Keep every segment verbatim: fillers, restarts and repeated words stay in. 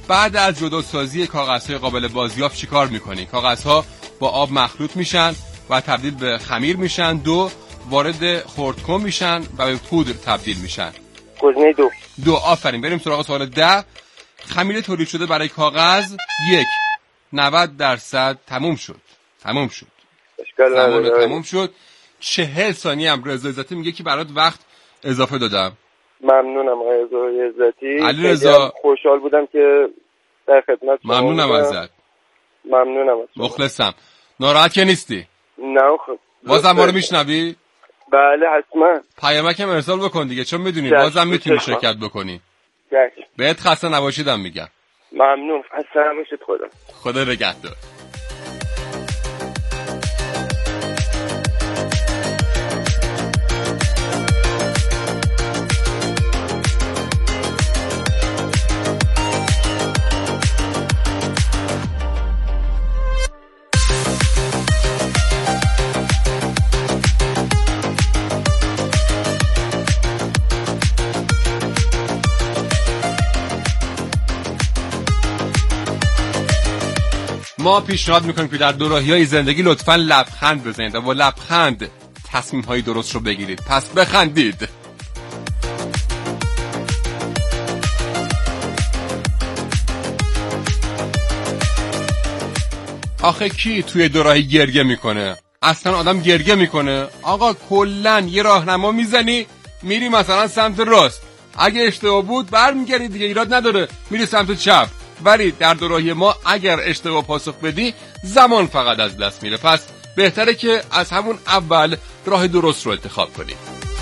بعد از جداسازی کاغذهای قابل بازیافت چیکار میکنی؟ کاغذها با آب مخلوط میشن و تبدیل به خمیر میشن. دو، وارد خردکن میشن و به پودر تبدیل میشن. گزینه دو. دو، آفرین. بریم سراغ سوال ده. خمیر تولید شده برای کاغذ یک، نود درصد تموم شد. تموم شد. اشکال نداره. تموم شد. چهل ثانیه هم رضا عزتی میگه که برات وقت اضافه دادم. ممنونم آقای رضا عزتی. علی رضا خوشحال بودم که در خدمت شما. ممنونم ازت. ممنونم از شما. مخلصم. ناراحت که نیستی؟ نه خب. بازم ما رو میشنوی؟ بله حتما. پیامکم ارسال بکن دیگه، چون میدونی بازم میتونی شرکت بکنی. جشن. بهت خسته نباشیدم میگم. ممنون. خسته نباشید. خدا. خدا نگهدار. ما پیشنهاد میکنیم که در دوراهی‌های زندگی لطفاً لبخند بزنید و با لبخند تصمیم‌های درست رو بگیرید. پس بخندید. آخه کی توی دوراهی گریه میکنه؟ اصلا آدم گریه میکنه؟ آقا کلن یه راهنما میزنی میری مثلا سمت راست، اگه اشتباه بود برمیگردی دیگه، ایراد نداره، میری سمت چپ. ولی در دوراهی ما اگر اشتباه پاسخ بدی زمان فقط از دست میره. پس بهتره که از همون اول راه درست رو انتخاب کنی.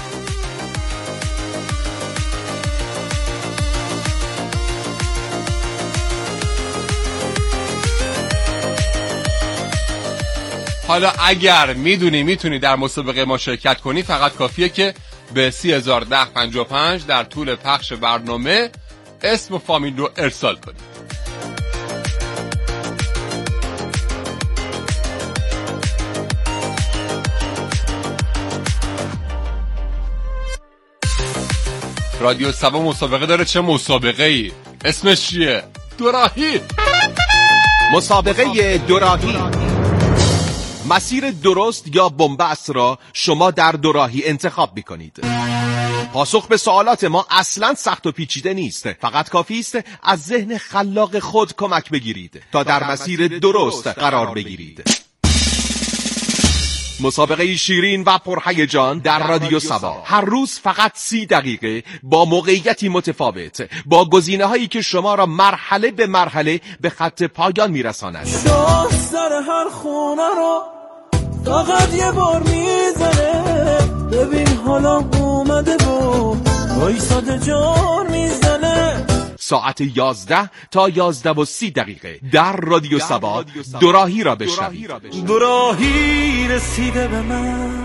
حالا اگر میدونی میتونی در مسابقه ما شرکت کنی، فقط کافیه که به سی هزار و ده پنجاه و پنج در طول پخش برنامه اسم و فامیل رو ارسال کنی. رادیو سبا مسابقه داره. چه مسابقه ای؟ اسمش چیه؟ دوراهی. مسابقه دوراهی. مسیر درست یا بن‌بست را شما در دوراهی انتخاب می‌کنید. پاسخ به سوالات ما اصلاً سخت و پیچیده نیست. فقط کافی است از ذهن خلاق خود کمک بگیرید تا در مسیر درست قرار بگیرید. مسابقه شیرین و پرهیجان در رادیو سبا. هر روز فقط سی دقیقه با موقعیتی متفاوت، با گزینه‌هایی که شما را مرحله به مرحله به خط پایان میرساند. شاست در هر خونه رو فقط یه بار میزنه، ببین حالا اومده بود وایساده جان میزنه. ساعت یازده تا یازده و سی دقیقه در رادیو سبا دوراهی را بشنوید. دوراهی رسیده به من،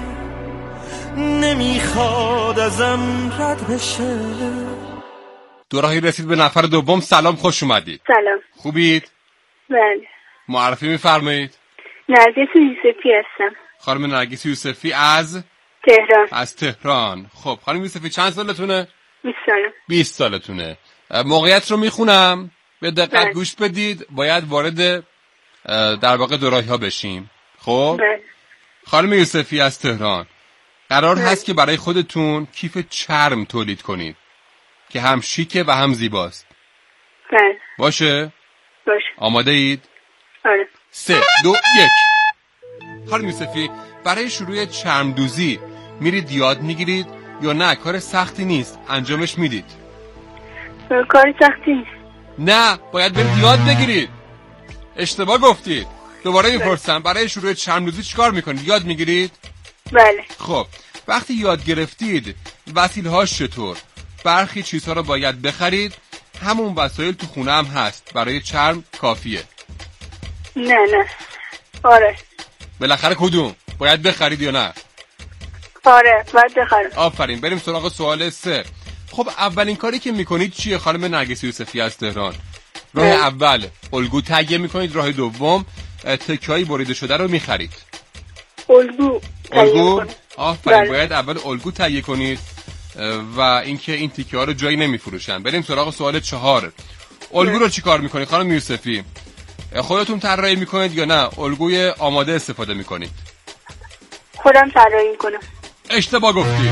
نمیخواد ازم رد بشه. دوراهی رسید به نفر دوم. سلام، خوش اومدید. سلام. خوبید؟ بله. معرفی میفرمایید. نرگس یوسفی هستم. خانم نرگس یوسفی از تهران. از تهران. خب خانم یوسفی چند سالتونه؟ بیست سالم. بیست سالتونه. موقعیت رو میخونم، به دقت بله. گوش بدید. باید وارد در واقع دوراهی ها بشیم. خب بله. خانم یوسفی از تهران، قرار بله. هست که برای خودتون کیف چرم تولید کنید که هم شیکه و هم زیباست. بله. باشه؟ باشه. آماده اید؟ آره. سه دو یک. خانم یوسفی، برای شروع چرم دوزی میرید یاد میگیرید یا نه کار سختی نیست انجامش میدید؟ کار سختی نیست. نه، باید برید یاد بگیرید. اشتباه گفتید. دوباره میپرسم، برای شروع چرم دوزی چیکار میکنید؟ یاد میگیرید؟ بله. خب وقتی یاد گرفتید وسیله هاش چطور؟ برخی چیزها رو باید بخرید، همون وسایل تو خونه هم هست، برای چرم کافیه. نه نه. آره. بالاخره کدوم؟ باید بخرید یا نه؟ آره باید بخرم. آفرین. بریم سراغ سوال سه. خب اولین کاری که میکنید چیه خانم نرگس یوسفی از تهران؟ راه نه. اول الگو تهیه میکنید، راه دوم تکه‌های بریده شده رو میخرید. الگو الگو؟ آفرین. بله. باید اول الگو تهیه کنید و اینکه این تیکه ها رو جایی نمیفروشن. بریم سراغ سوال چهار. الگو رو چیکار میکنید خانم یوسفی؟ خودتون طراحی میکنید یا نه الگوی آماده استفاده میکنید؟ خودم طراحی میکنم. اشتباه گفتی.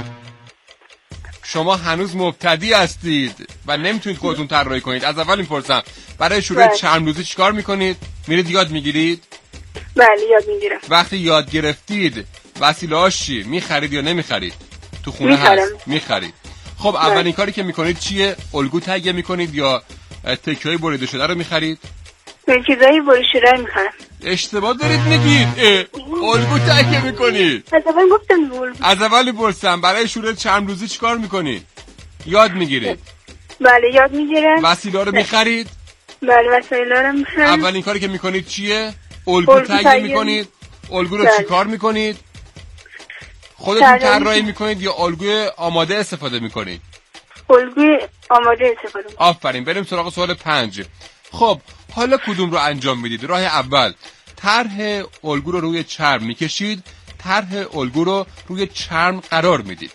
شما هنوز مبتدی هستید و نمیتونید خودتون طراحی کنید. از اول میپرسم برای شروع بله. چرم روزی چیکار میکنید؟ میرید یاد میگیرید؟ بله یاد میگیرم. وقتی یاد گرفتید وسیله‌هاش چی؟ میخرید یا نمیخرید؟ تو خونه میخرم. هست میخرید. خب اولین کاری که میکنید چیه؟ الگو تهیه میکنید یا تکه‌های بریده شده رو میخرید؟ من چیزایی بریده شده رو میخرم. اشتباه دارید میگید. الگو تهیه میکنید. از اول گفتم الگو. از اول میپرسم برای شروع چرم روزی چیکار میکنید؟ یاد میگیرید. بله یاد میگیرم. وسیله رو میخرید؟ بله وسایل رو میخرم. اولین کاری که میکنید چیه؟ الگو تهیه میکنید. الگو رو چیکار میکنید؟ خودتون طراحی میکنید یا الگوی آماده استفاده میکنید؟ الگوی آماده استفاده میکنم. آفرین. بریم سراغ سوال پنج. خب حالا کدوم رو انجام میدید؟ راه اول طرح الگو رو روی چرم میکشید، طرح الگو رو روی چرم قرار میدید.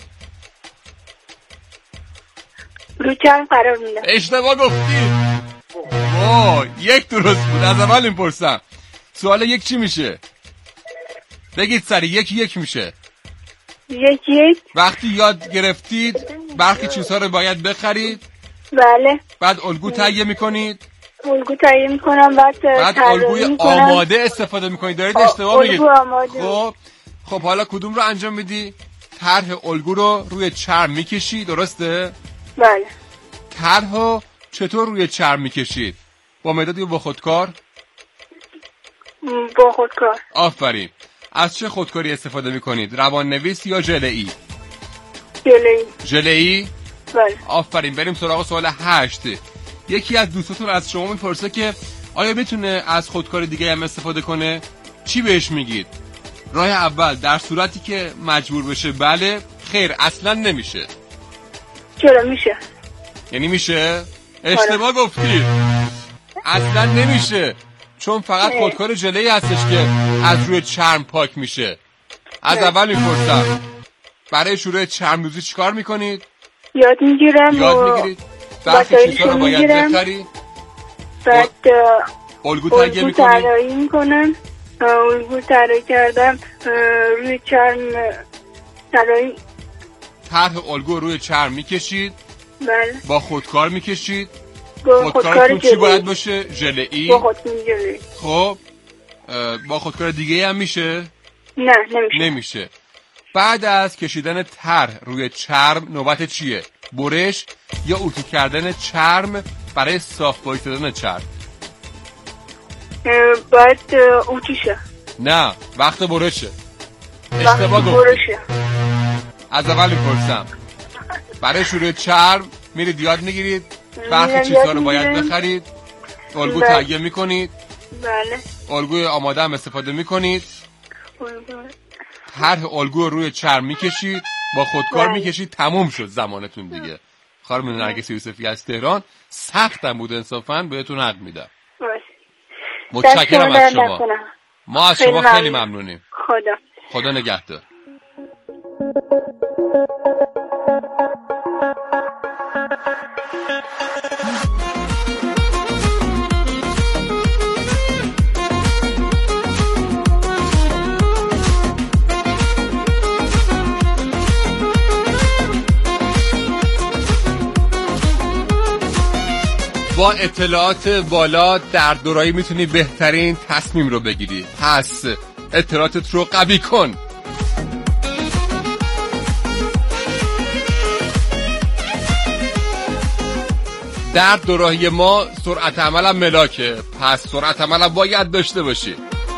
روی چرم قرار میدم. اشتباه گفتی. وای یک درست بود. از اول میپرسم سوال یک چی میشه؟ بگید سری. یک یک میشه. یک یک. وقتی یاد گرفتید برخی چیزها رو باید بخرید. بله. بعد الگو تهیه میکنید. الگو تهیه میکنم بعد بعد الگوی آماده استفاده میکنید. دارید اشتباه میگید. خب خب حالا کدوم رو انجام میدی؟ طرح الگو رو روی چرم میکشی، درسته؟ بله. طرحو چطور روی چرم میکشید؟ با مداد یا با خودکار؟ با خودکار. آفرین. از چه خودکاری استفاده میکنید؟ روان نویس یا ژله‌ای؟ ژله‌ای. ژله‌ای؟ بله. آفرین. بریم سراغ سوال هشت. یکی از دوستاتون از شما میپرسه که آیا میتونه از خودکار دیگه هم استفاده کنه؟ چی بهش میگید؟ راه اول در صورتی که مجبور بشه بله، خیر اصلا نمیشه. چرا میشه؟ یعنی میشه؟ اشتباه گفتی. اصلا نمیشه چون فقط خودکار ژله‌ای هستش که از روی چرم پاک میشه. از اول میپرسم برای شروع چرم روزی چیکار میکنید؟ یاد میگیرم. یاد میگیرید. برخی چیزها رو باید بخرید. بعد الگو تهیه میکنید. طراحی میکنم. الگو طراحی کردم روی چرم طراحی. طرح الگو روی چرم میکشید. بله. با خودکار میکشید. با خودکارتون چی باید باشه؟ ژله‌ای. با خودکار ژله‌ای. خب با خودکار دیگه هم میشه؟ نه نمیشه. نمیشه. بعد از کشیدن طرح روی چرم نوبت چیه؟ برش یا اتو کردن چرم برای صاف وایسادن چرم؟ باید اتو شه. نه وقت برشه. اشتباه گفتی. از اول میپرسم برای شروع چرم میرید یاد میگیرید، برخی چیزها رو باید بخرید، الگو تهیه میکنید. بله. الگوی آماده هم استفاده میکنید. طرح الگو روی چرم میکشید، با خودکار بله. میکشید. تموم شد زمانتون دیگه. خانم نرگس یوسفی از تهران. سختم بود انصافا، بهتون حق میدم. متشکرم از شما. ما از شما خیلی ممنونیم. خدا خدا نگهدار. با اطلاعات بالا در دورایی میتونی بهترین تصمیم رو بگیری. پس اطلاعاتت رو قوی کن. در دوراهی ما سرعت عمل هم ملاکه، پس سرعت عمل هم باید داشته باشی.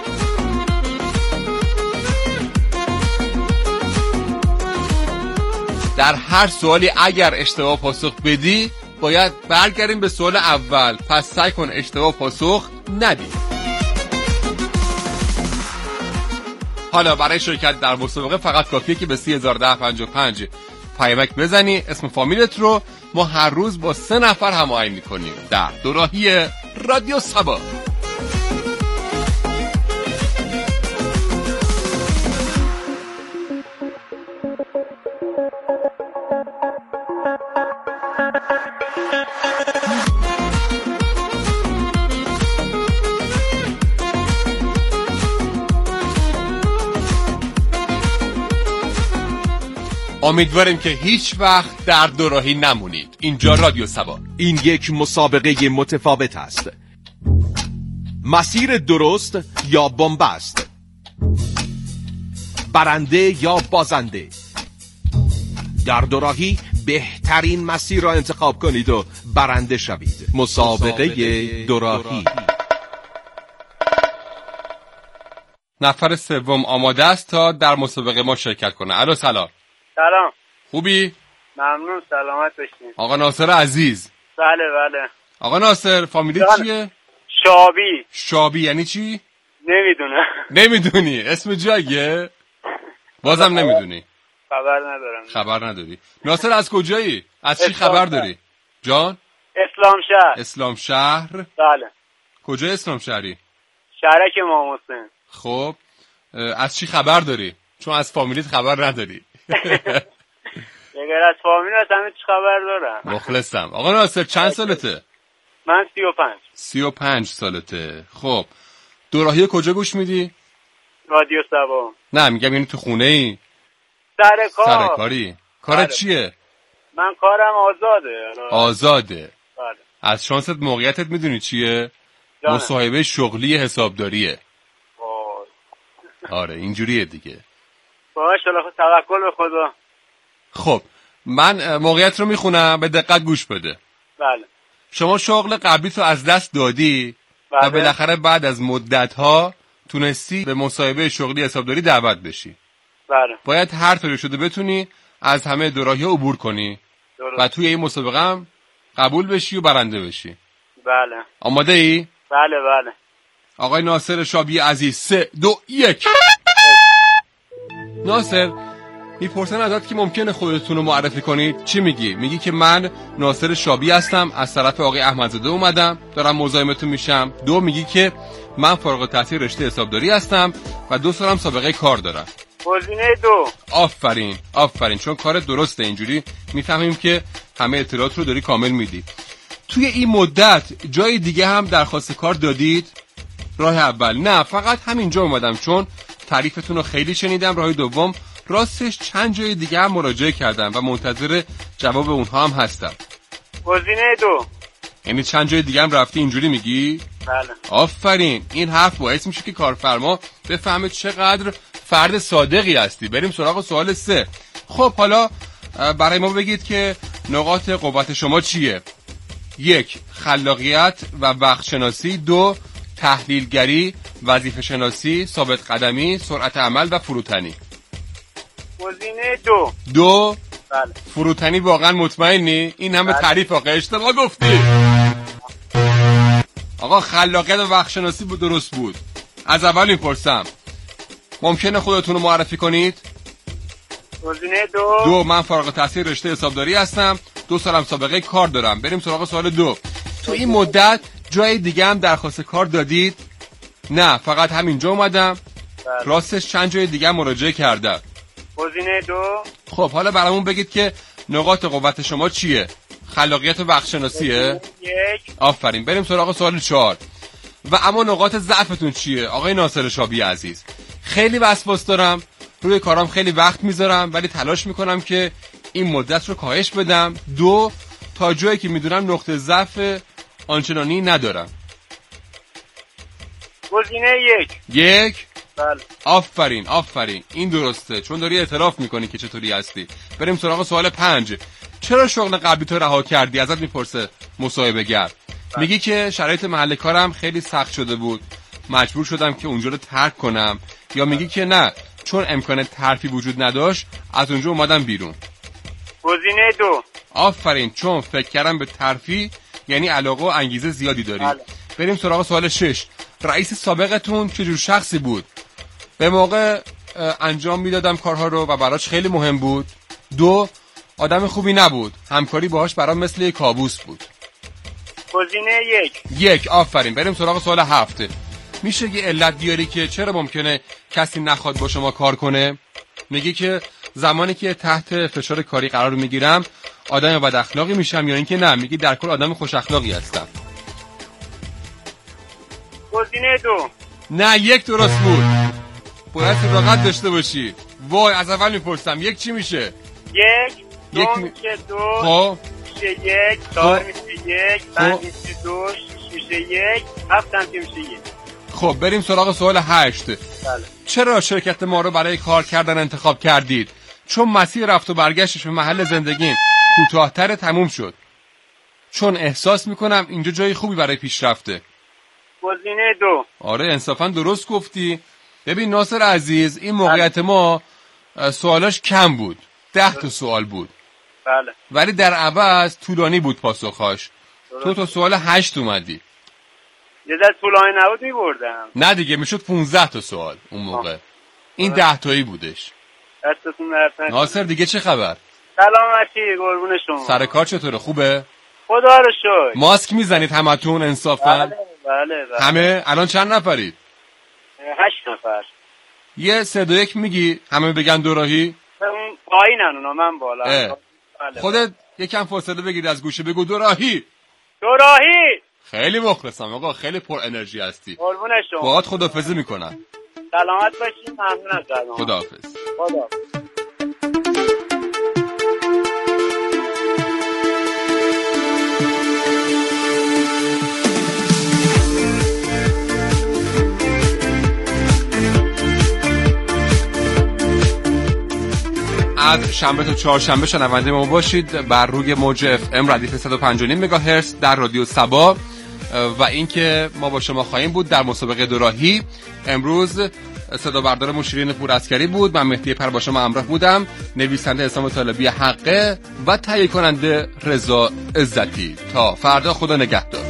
در هر سوالی اگر اشتباه پاسخ بدی باید برگردیم به سوال اول، پس سعی کن اشتباه پاسخ ندی. حالا برای شرکت در مسابقه فقط کافیه که به سی هزار و ده پنجاه و پنج پیامک بزنی، اسم فامیلت رو. ما هر روز با سه نفر هماهنگ میکنیم در دوراهی رادیو سبا. امیدواریم که هیچ وقت در دوراهی نمونید. اینجا رادیو سبا. این یک مسابقه متفاوت است. مسیر درست یا بن‌بست، برنده یا بازنده. در دوراهی بهترین مسیر را انتخاب کنید و برنده شوید. مسابقه دوراهی. نفر سوم آماده است تا در مسابقه ما شرکت کنه. الو سلام. سلام. خوبی؟ ممنون، سلامت باشین. آقا ناصر عزیز. بله بله. آقا ناصر فامیلی جان. چیه؟ شابی. شابی یعنی چی؟ نمیدونم. نمیدونی؟ اسم جاییه؟ بازم نمیدونی؟ خبر ندارم. خبر نداری. ناصر از کجایی؟ از چی خبر داری؟ جان؟ اسلام شهر. اسلام شهر؟ بله. کجای اسلام شهری؟ شهرک امام حسین. خب از چی خبر داری؟ چون از فامیلیت خبر نداری. اگر از فامیل از همه چی خبر دارم. مخلصم. آقا ناصر چند سالته؟ من سی و پنج. سی و پنج سالته. خب دوراهی کجا گوش میدی؟ رادیو سبا. نه میگم یعنی تو خونه ای؟ سر کار. سر کاری. کارت بله. چیه؟ من کارم آزاده. آزاده. بله. از شانست موقعیتت میدونی چیه؟ جانه. مصاحبه شغلی حسابداریه. وای. آره اینجوریه دیگه. باشه الله توکل به خدا. خب من موقعیت رو میخونم، به دقت گوش بده. بله. شما شغل قبلی تو از دست دادی بله. و بالاخره بعد از مدت‌ها تونستی به مصاحبه شغلی حسابداری دعوت بشی. بله. باید هر طوری شده بتونی از همه دوراهی‌ها عبور کنی درست. و توی این مسابقه هم قبول بشی و برنده بشی. بله. آماده ای؟ بله بله. آقای ناصر شابی عزیز، سه دو یک. ناصر میپرسن ازت که ممکنه خودتون رو معرفی کنید، چی میگی؟ میگی که من ناصر شابی هستم، از طرف آقای احمدزاده اومدم، دارم مزاحمتون میشم. دو میگی که من فارغ التحصیل رشته حسابداری هستم و دو سالم سابقه کار دارم. گزینه دو. آفرین آفرین، چون کار درسته. اینجوری میفهمیم که همه اطلاعات رو داری کامل میدی. توی این مدت جای دیگه هم درخواست کار دادید؟ راه اول نه، فقط همینجا اومدم چون تعریفتون رو خیلی شنیدم. راه دوم راستش چند جای دیگه هم مراجعه کردم و منتظر جواب اونها هم هستم. گزینه دو. یعنی چند جای دیگه هم رفتی، اینجوری میگی؟ بله. آفرین، این حرف باعث میشه که کارفرما بفهمه چقدر فرد صادقی هستی. بریم سراغ سوال سه. خب حالا برای ما بگید که نقاط قوت شما چیه؟ یک، خلاقیت و وقت شناسی. دو، تحلیلگری، وظیفه شناسی، ثابت قدمی، سرعت عمل و فروتنی. گزینه دو. دو. بله. فروتنی واقعا مطمئنی؟ این همه بله. تعریف آقا اشتباه گفتی. آقا خلاقیت و وقت شناسی بود، درست بود. از اول میپرسم ممکنه خودتون رو معرفی کنید؟ گزینه دو. دو، من فارغ التحصیل رشته حسابداری هستم، دو سالم سابقه کار دارم. بریم سراغ سوال دو. تو این مدت جای دیگه هم درخواست کار دادید؟ نه، فقط همینجا اومدم. بله. راستش چند جای دیگه هم مراجعه کردم. گزینه دو. خب حالا برامون بگید که نقاط قوت شما چیه؟ خلاقیت و وقت شناسیه؟ یک. آفرین. بریم سراغ سوال چهار. و اما نقاط ضعفتون چیه آقای ناصر شابی عزیز؟ خیلی وسواس دارم، روی کارام خیلی وقت میذارم، ولی تلاش میکنم که این مدت رو کاهش بدم. دو، تا جایی که میدونم نقطه ضعف آنچنانی ندارم. گزینه یک. یک. بله. آفرین آفرین، این درسته، چون داری اعتراف میکنی که چطوری هستی. بریم سراغ سوال پنج. چرا شغل قبلی تو رها کردی؟ ازت میپرسه مصاحبه گر. میگی که شرایط محل کارم خیلی سخت شده بود، مجبور شدم که اونجا رو ترک کنم. یا میگی که نه، چون امکان ترفی وجود نداشت از اونجا اومدم بیرون. گزینه دو. آفرین، چون فکر کردم به ترفی یعنی علاقه و انگیزه زیادی داری. بله. بریم سراغ سوال شش. رئیس سابقتون چجور شخصی بود؟ به موقع انجام میدادم کارها رو و براش خیلی مهم بود. دو، آدم خوبی نبود، همکاری باهاش برام مثل یک کابوس بود. گزینه یک. یک. آفرین. بریم سراغ سوال هفت. میشه یه علت بیاری که چرا ممکنه کسی نخواد با شما کار کنه؟ میگی که زمانی که تحت فشار کاری قرار میگیرم آدم بد اخلاقی میشم، یا اینکه نه میگی در کل آدم خوش اخلاقی هستم. گزینه دو. نه، یک درست بود. باید صداقت داشته باشی. وای، از اول میپرسم یک چی میشه؟ یک دو یک میشه دو خب میشه یک چهار میشه یک پنج میشه دو شش میشه یک هفت هم میشه یک. خب بریم سراغ سوال هشت. بله. چرا شرکت ما رو برای کار کردن انتخاب کردید؟ چون مسیر رفت و برگشتش به محل زندگیم کوتاه‌تر تموم شد. چون احساس میکنم اینجا جای خوبی برای پیشرفته. گزینه دو. آره انصافا درست گفتی. ببین ناصر عزیز این موقعیت ما سوالاش کم بود، ده تا سوال بود. بله. ولی در عوض طولانی بود پاسخاش. تو تا سوال هشت اومدی. یه ذره طولانی نبود میبردم. نه دیگه میشد پونزده تا سوال اون موقع. این ده تایی بودش. دستتون درد نکنه. ناصر دیگه چه خبر؟ سلامتی قربون شما. سر کار چطوره؟ خوبه؟ خدا رو شکر. ماسک میزنید همتون انصافا؟ بله بله بله. همه الان چند نفرید؟ هشت نفر. یه سه دو یک میگی همه بگن دوراهی؟ اون پایینن اونا من بالا. بله. خودت یکم فاصله بگیر از گوشه بگو دوراهی. دوراهی. خیلی مخلصم آقا، خیلی پر انرژی هستی. قربون شما. باهات خداحافظی میکنم. سلامت باشید. ممنون از شما. خداحافظ. خداحافظ. از شنبه تا چهارشنبه شنونده ما باشید بر روی موج اف ام ردیف صد و پنج و نیم مگاهرتز در رادیو صبا و اینکه ما با شما خواهیم بود در مسابقه دوراهی. امروز صدا بردار مشیرین پورعسکری بود، من مهدی پر با شما همراه بودم، نویسنده حسام طالبی حقه و تهیه کننده رضا عزتی. تا فردا خدا نگهدار.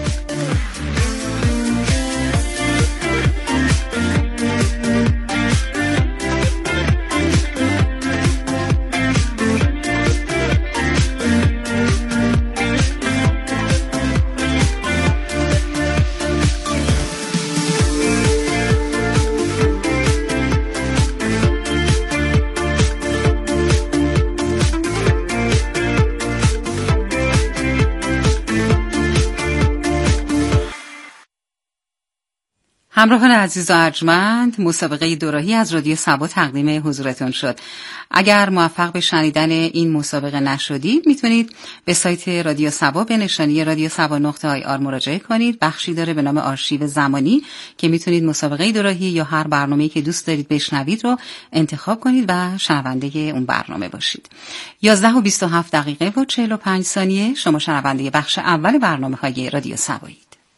همراهان عزیز و ارجمند، مسابقه دوراهی از رادیو صبا تقدیم حضورتون شد. اگر موفق به شنیدن این مسابقه نشدید میتونید به سایت رادیو صبا به نشانی رادیو صبا نقطه آی آر مراجعه کنید. بخشی داره به نام آرشیو زمانی که میتونید مسابقه دوراهی یا هر برنامه‌ای که دوست دارید بشنوید رو انتخاب کنید و شنونده اون برنامه باشید. یازده و بیست و هفت دقیقه و چهل و پنج ثانیه شما شنونده بخش اول برنامه‌های رادیو صبایید.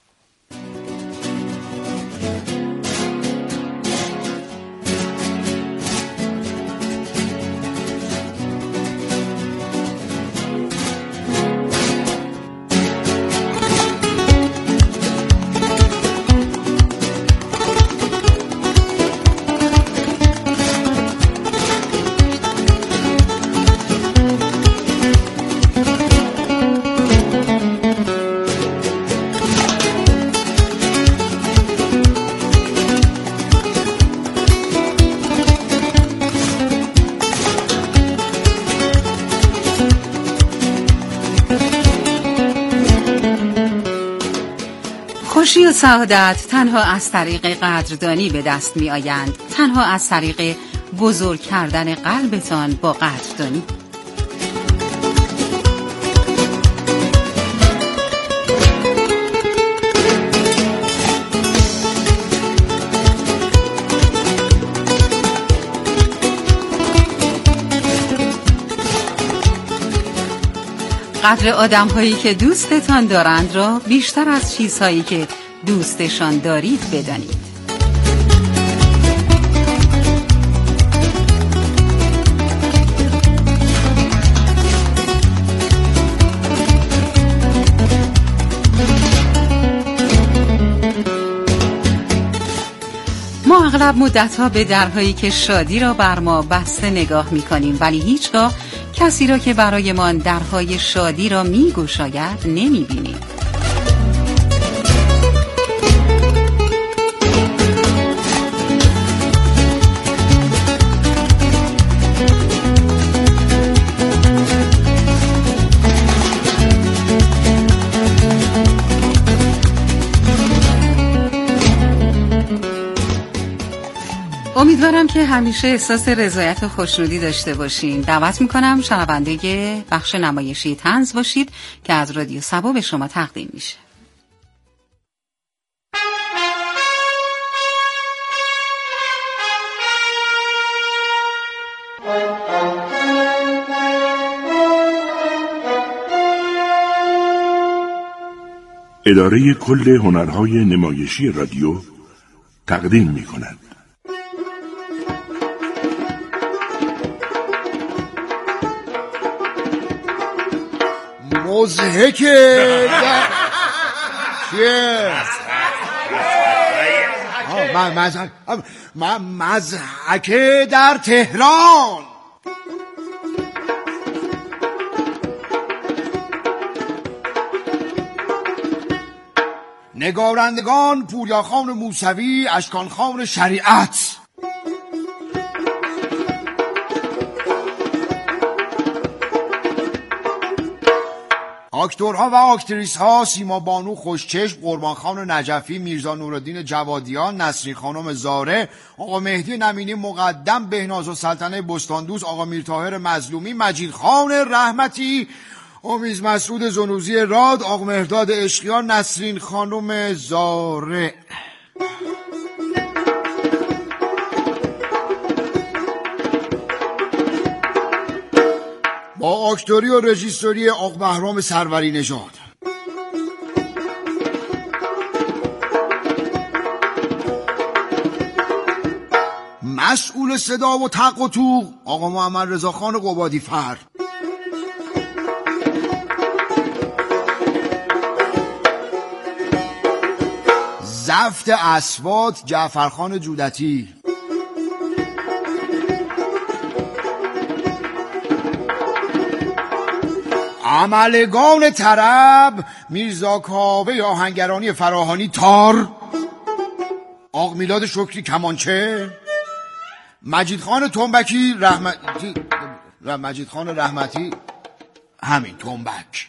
خوشی و سعادت تنها از طریق قدردانی به دست می آیند، تنها از طریق بزرگ کردن قلبتان با قدردانی. قدر آدم‌هایی که دوستتان دارند را بیشتر از چیزهایی که دوستشان دارید بدانید. ما اغلب مدت‌ها به درهایی که شادی را بر ما بسته نگاه می‌کنیم، ولی هیچگاه کسی را که برایمان درهای شادی را می‌گشاید نمی‌بینیم. امیدوارم که همیشه احساس رضایت و خوشنودی داشته باشین. دعوت میکنم شنونده بخش نمایشی طنز باشید که از رادیو سبا به شما تقدیم میشه. اداره کل هنرهای نمایشی رادیو تقدیم می کند. مضحک چیه؟ مضحک مضحک در تهران. نگارندگان پوریا خان موسوی، اشکان خان شریعت. آکتورها و آکتریس ها: سیما بانو خوشچشم، قربان خان نجفی، میرزا نورالدین جوادیان، نسرین خانم زاره، آقا مهدی نمینی مقدم، بهناز السلطنه بستاندوز، آقا میرطاهر مظلومی، مجید خان رحمتی، امیز مسعود زنوزی راد، آقا مهرداد عشقیان، نسرین خانم زاره. با آکتوری و رژیسوری آقا بهرام سروری نژاد. مسئول صدا و تق و توق آقا محمد رضا خان قبادی فر. زفت اصوات جعفرخان جودتی. عملگان طرب میرزا کاوه آهنگرانی فراهانی تار، آق میلاد شکری کمانچه، مجید خان تنبکی رحمتی مجید خان رحمتی همین تنبک.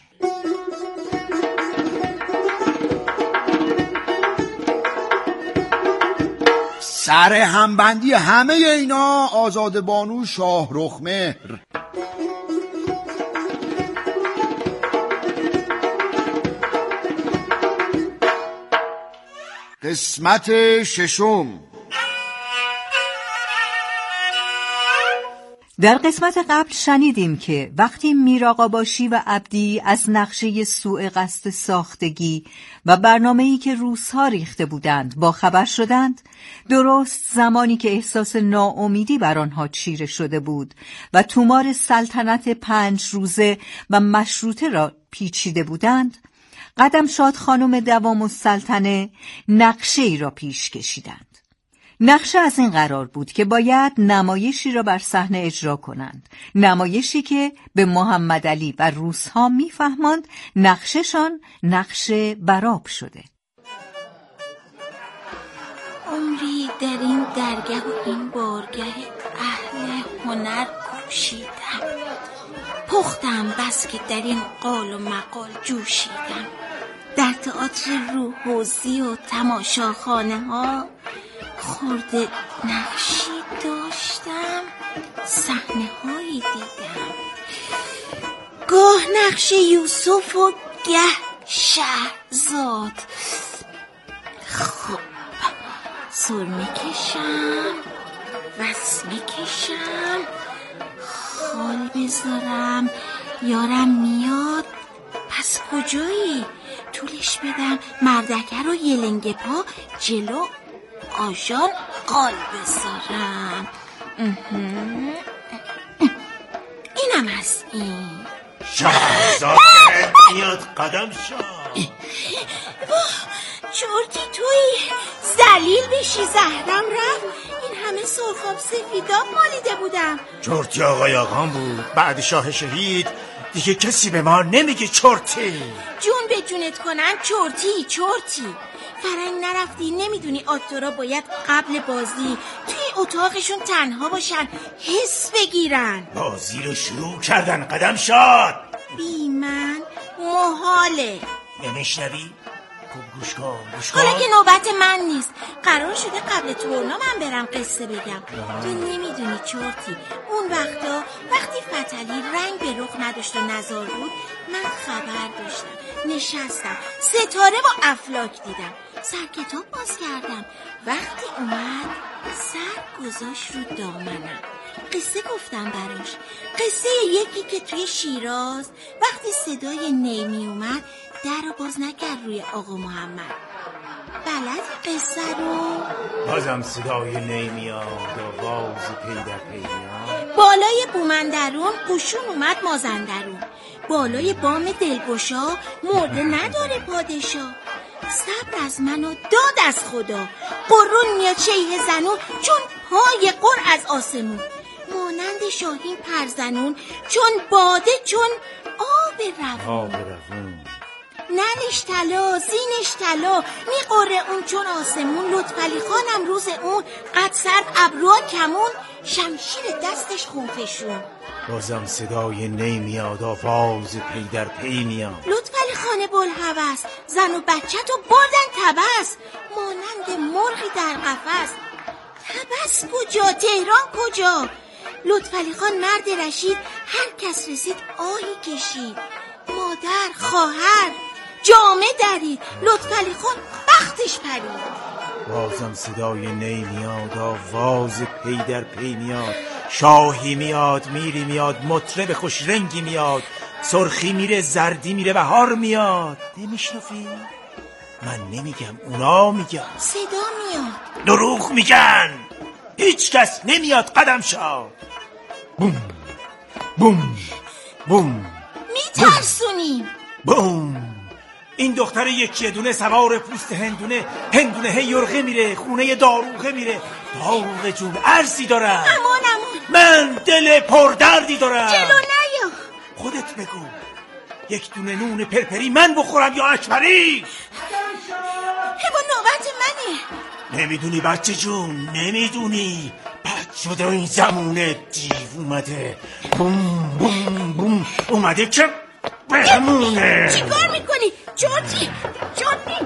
سر همبندی همه اینا آزاد بانو شاهرخ مهر. قسمت ششم. در قسمت قبل شنیدیم که وقتی میرآقاباشی و عبدی از نقشه سوء قصد ساختگی و برنامه‌ای که روس‌ها ریخته بودند با خبر شدند، درست زمانی که احساس ناامیدی بر آنها چیره شده بود و تومار سلطنت پنج روزه و مشروطه را پیچیده بودند، قدمشاد خانم دوام السلطنه نقشه ای را پیش کشیدند. نقشه از این قرار بود که باید نمایشی را بر صحنه اجرا کنند، نمایشی که به محمد علی و روس‌ها می‌فهماند نقششان نقشه براب شده. عمری در این درگه و این بارگه اهل هنر کوشیدم، پختم بس که در این قال و مقال جوشیدم. در تئاتر روحوزی و تماشاخانه ها خورده نقشی داشتم، صحنه هایی دیدم، گاه نقش یوسف و گه شهرزاد. خب سرمه کشم، وسمه کشم، خال بذارم، یارم میاد، پس کجایی؟ طولش بدم مردکه رو یلنگ پا جلو آژان قال بذارم. اینم از این شهرزاد میاد قدم شد. چورتی توی زلیل بشی، زهرم رفت. این همه سرخاب سفیداب مالیده بودم. چورتی آقای آقام بود. بعد شاه شهید دیگه کسی به ما نمیگه چورتی. جون به جونت کنن چورتی چورتی. فرنگ نرفتی؟ نمیدونی آکتورا باید قبل بازی توی اتاقشون تنها باشن، حس بگیرن. بازی رو شروع کردن قدم شد. بی من محاله. نمیشنوی؟ خوب گوش کن گوش کن. حالا که نوبت من نیست، قرار شده قبل تورنا من برم قصه بگم. تو نمیدونی چرتی، اون وقتا وقتی فتلی رنگ به رخ نداشت و نزار بود، من خبر داشتم، نشستم ستاره با افلاک دیدم، سر کتاب باز کردم، وقتی اومد سر گذاشت رو دامنم، قصه گفتم براش، قصه یکی که توی شیراز وقتی صدای نی می اومد در رو باز نکرد روی آقا محمد. بلد قصه رو؟ بازم صدای نی میاد و باز پی در پی میاد. بالای بومندرون قشون اومد مازندرون، بالای بام دلگشا مرده نداره پادشاه. صبر از من و داد از خدا، قرون میاد شیه زنون چون پای قر از آسمون، مانند شاهین پرزنون چون باده چون آب روون، آب روون نلش طلا زینش طلا میقره اون چون آسمون، لطفعلی خانم روز اون قد سرد ابروها کمون، شمشیر دستش خونفشون. بازم صدای نی میاد آواز پی در پی میاد. لطفعلی خانه بلحوث زن و بچه تو بردن تبس، مانند مرغی در قفس. تبس کجا؟ تهران کجا؟ لطفعلی خان مرد رشید هر کس رسید آهی کشید، مادر خواهر جامه درید، لطفعلی خان بختش پرید. بازم صدای نی میاد آواز پی در پی میاد، شاهی میاد میری میاد مطرب خوش رنگی میاد، سرخی میره زردی میره بهار میاد. نمیشنفی؟ من نمیگم اونا میگن. صدا میاد. دروغ میگن، هیچ کس نمیاد قدم شاد. بوم بوم بوم میترسونیم. بوم. این دختر یکی دونه سوار پوست هندونه، هندونه هی یرغه میره، خونه داروغه میره، داروغه جون عرضی دارم. امان امان. من دل پردردی دارم. جلو نیا. خودت بگو یک دونه نون پرپری من بخورم یا اکبری؟ هبا نوبت منه. نمیدونی بچه جون، نمیدونی. بد شده این زمونه دیو اومده، بوم بوم بوم اومده که بهمونه. چی کار میکنی؟ چورتی چورتی.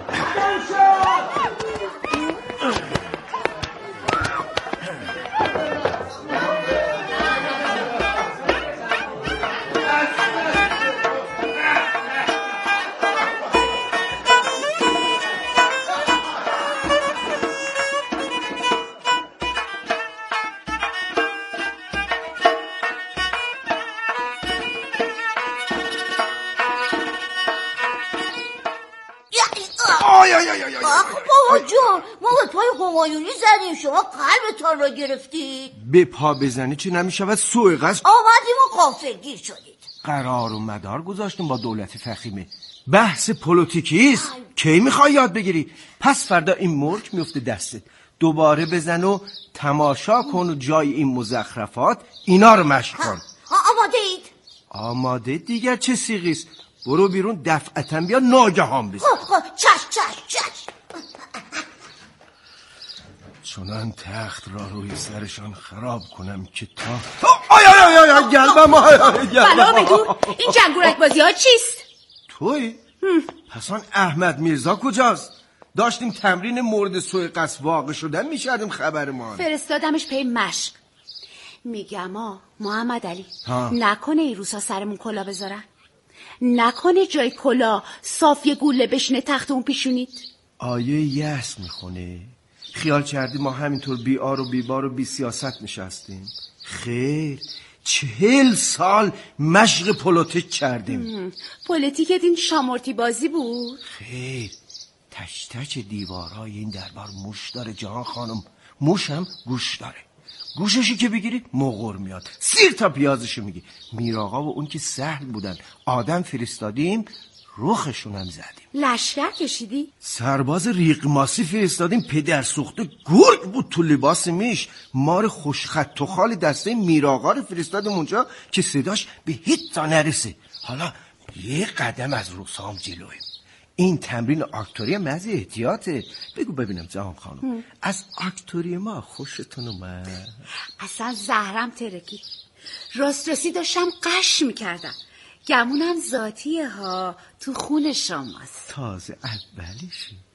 بابا جان ما به پای همایونی زدیم، شما قلبتان را گرفتید. به پا بزنی چه نمیشود سوء قصد. آمدیم و غافلگیر شدید. قرار و مدار گذاشتیم با دولت فخیمه. بحث پلیتیکیست. کی میخوای یاد بگیری؟ پس فردا این مرک میفته دستت، دوباره بزن و تماشا کن و جای این مزخرفات اینا رو مشق کن. آماده اید؟ آماده دیگر چه سیغیست؟ برو بیرون دفعتا بیا ناگهان بزن. چشم چشم چشم. چنان تخت را روی سرشان خراب کنم که تا آی آی آی آی گلبم آی آی گلبم. بلا بدون این جنگورک بازی ها چیست؟ توی؟ پس آن احمد میرزا کجاست؟ داشتیم تمرین مورد سوء قصد واقع شدن میشردیم خبرمان. فرستادمش پی مشق. میگم آ محمد علی نکنه این روزها سرمون کلا بذارن، نکنه جای کلا صافی گوله بشینه تخت اون پیشونید. آیه یأس میخونه؟ خیال کردی ما همینطور بی آر و بی بار و بی سیاست نشستیم؟ خیر، چهل سال مشق پلیتیک کردیم. پلیتیک دین شامورتی بازی بود؟ خیر، تش تش دیوارهای این دربار موش داره جهان خانم، موش هم گوش داره. گوششی که بگیری مغور میاد، سیر تا پیازشو میگی. میراقا و اون که سهل بودن آدم فرستادیم روخشون هم زدیم. لشکر کشیدی؟ سرباز ریقماسی فرستادیم پدر سوخته گرگ بود تو لباس میش. مار خوشخط و خال دسته میراقا رو فرستادیم اونجا که صداش به هیچ تا نرسه. حالا یه قدم از روسام جلویم. این تمرین آکتوری محض احتیاطه. بگو ببینم جهان خانم هم. از آکتوری ما خوشتون اومد؟ اصلا زهرم ترکی راست رسی داشتم قش میکردم. گمونم ذاتیه ها، تو خون شماست. تازه اولیشه.